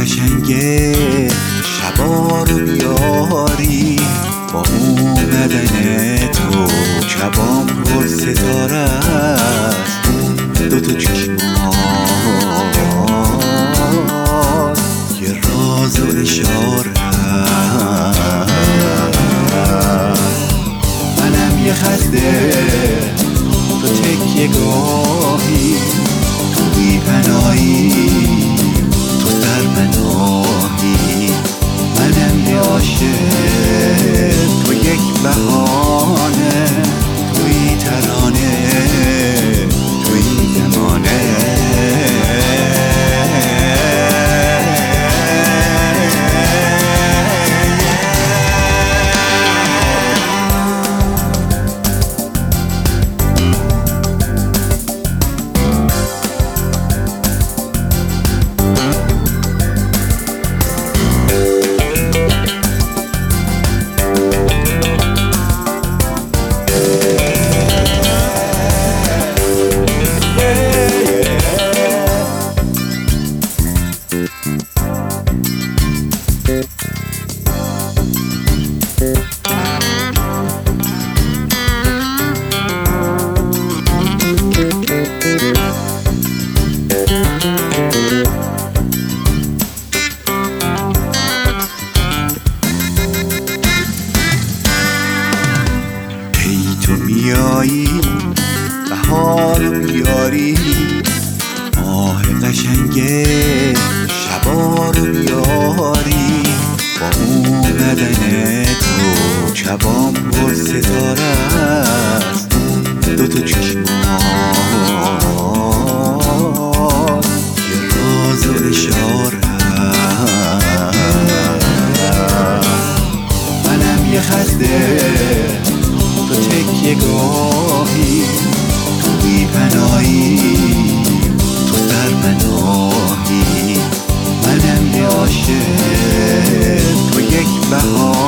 قشنگه شبا رو بیاری، با اومدن تو شبام پر ستاره است. دوتا چشمات یه راز و اشاره، منم یه خسته تو تکیه گاهی، تو بی پناهی، تو سرپناهی. منم یه عاشق، تو یک بهانه، توی ترانه، توی زمانه. تو میایی بهار بیاری، ماه قشنگه شبا رو بیاری، با اومدن تو شبام پر ستاره است. دوتا چشمات یه راز و اشاره، منم یه خسته تو تکیه گاهی، تو بی پناهی، تو سرپناهی. منم یه عاشق، تو یک بهار